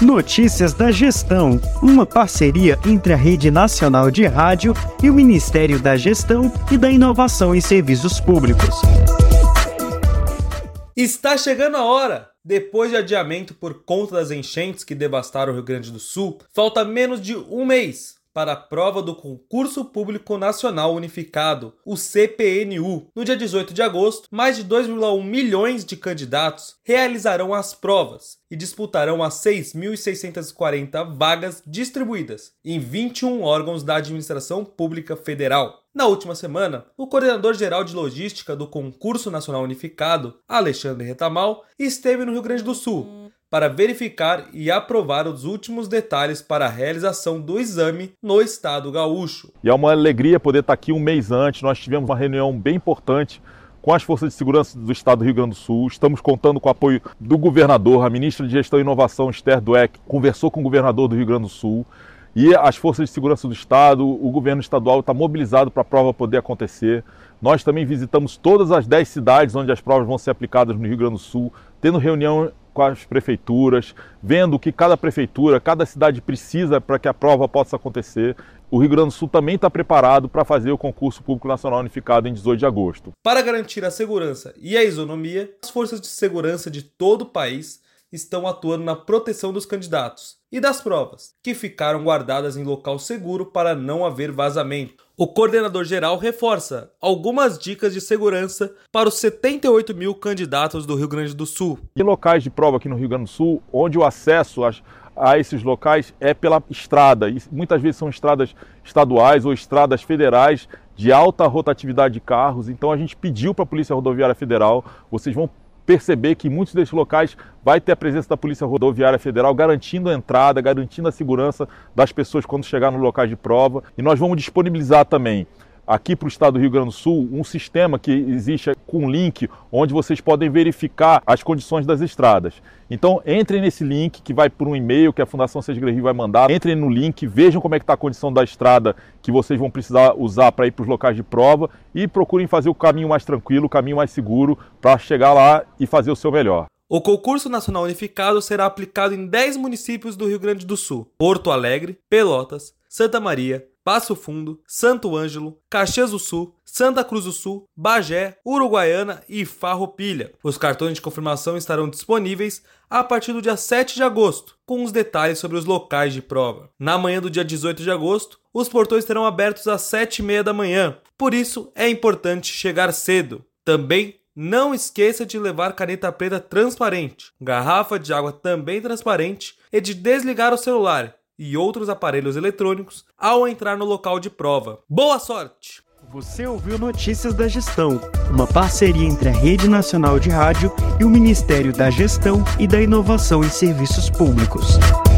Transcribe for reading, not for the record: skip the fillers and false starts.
Notícias da Gestão, uma parceria entre a Rede Nacional de Rádio e o Ministério da Gestão e da Inovação em Serviços Públicos. Está chegando a hora! Depois de adiamento por conta das enchentes que devastaram o Rio Grande do Sul, falta menos de um mês para a prova do Concurso Público Nacional Unificado, o CPNU. No dia 18 de agosto, mais de 2,1 milhões de candidatos realizarão as provas e disputarão as 6.640 vagas distribuídas em 21 órgãos da Administração Pública Federal. Na última semana, o coordenador-geral de logística do Concurso Nacional Unificado, Alexandre Retamal, esteve no Rio Grande do Sul para verificar e aprovar os últimos detalhes para a realização do exame no estado gaúcho. E é uma alegria poder estar aqui um mês antes. Nós tivemos uma reunião bem importante com as forças de segurança do estado do Rio Grande do Sul. Estamos contando com o apoio do governador, a ministra de Gestão e Inovação, Esther Dweck, conversou com o governador do Rio Grande do Sul. E as forças de segurança do estado, o governo estadual está mobilizado para a prova poder acontecer. Nós também visitamos todas as 10 cidades onde as provas vão ser aplicadas no Rio Grande do Sul, tendo reunião com as prefeituras, vendo o que cada prefeitura, cada cidade precisa para que a prova possa acontecer. O Rio Grande do Sul também está preparado para fazer o Concurso Público Nacional Unificado em 18 de agosto. Para garantir a segurança e a isonomia, as forças de segurança de todo o país estão atuando na proteção dos candidatos e das provas, que ficaram guardadas em local seguro para não haver vazamento. O coordenador-geral reforça algumas dicas de segurança para os 78 mil candidatos do Rio Grande do Sul. E locais de prova aqui no Rio Grande do Sul, onde o acesso a esses locais é pela estrada, e muitas vezes são estradas estaduais ou estradas federais de alta rotatividade de carros. Então a gente pediu para a Polícia Rodoviária Federal, vocês vão perceber que em muitos desses locais vai ter a presença da Polícia Rodoviária Federal garantindo a entrada, garantindo a segurança das pessoas quando chegar no local de prova. E nós vamos disponibilizar também aqui para o estado do Rio Grande do Sul um sistema que existe com link onde vocês podem verificar as condições das estradas. Então entrem nesse link que vai por um e-mail que a Fundação Sesgre Rio vai mandar. Entrem no link, vejam como é que está a condição da estrada que vocês vão precisar usar para ir para os locais de prova e procurem fazer o caminho mais tranquilo, o caminho mais seguro para chegar lá e fazer o seu melhor. O Concurso Nacional Unificado será aplicado em 10 municípios do Rio Grande do Sul: Porto Alegre, Pelotas, Santa Maria, Passo Fundo, Santo Ângelo, Caxias do Sul, Santa Cruz do Sul, Bagé, Uruguaiana e Farroupilha. Os cartões de confirmação estarão disponíveis a partir do dia 7 de agosto, com os detalhes sobre os locais de prova. Na manhã do dia 18 de agosto, os portões serão abertos às 7h30 da manhã, por isso é importante chegar cedo. Também não esqueça de levar caneta preta transparente, garrafa de água também transparente e de desligar o celular e outros aparelhos eletrônicos ao entrar no local de prova. Boa sorte! Você ouviu Notícias da Gestão, uma parceria entre a Rede Nacional de Rádio e o Ministério da Gestão e da Inovação em Serviços Públicos.